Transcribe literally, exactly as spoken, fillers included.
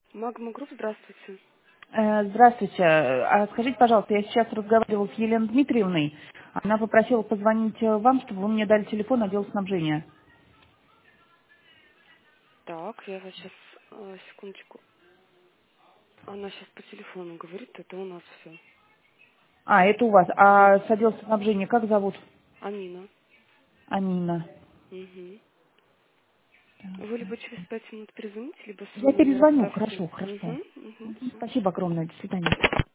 Магма Групп, здравствуйте. Э, Здравствуйте. А скажите, пожалуйста, я сейчас разговаривала с Еленой Дмитриевной. Она попросила позвонить э, вам, чтобы вы мне дали телефон отдела снабжения. Так, я вас сейчас, секундочку. Она сейчас по телефону говорит, это у нас все. А, это у вас. А с отдела снабжения как зовут? Амина. Анина. Угу. Вы либо через пять минут перезвоните, либо свой Я номер перезвоню. оставьте. Хорошо, хорошо. Угу, угу, Мгм. все. Спасибо огромное. До свидания.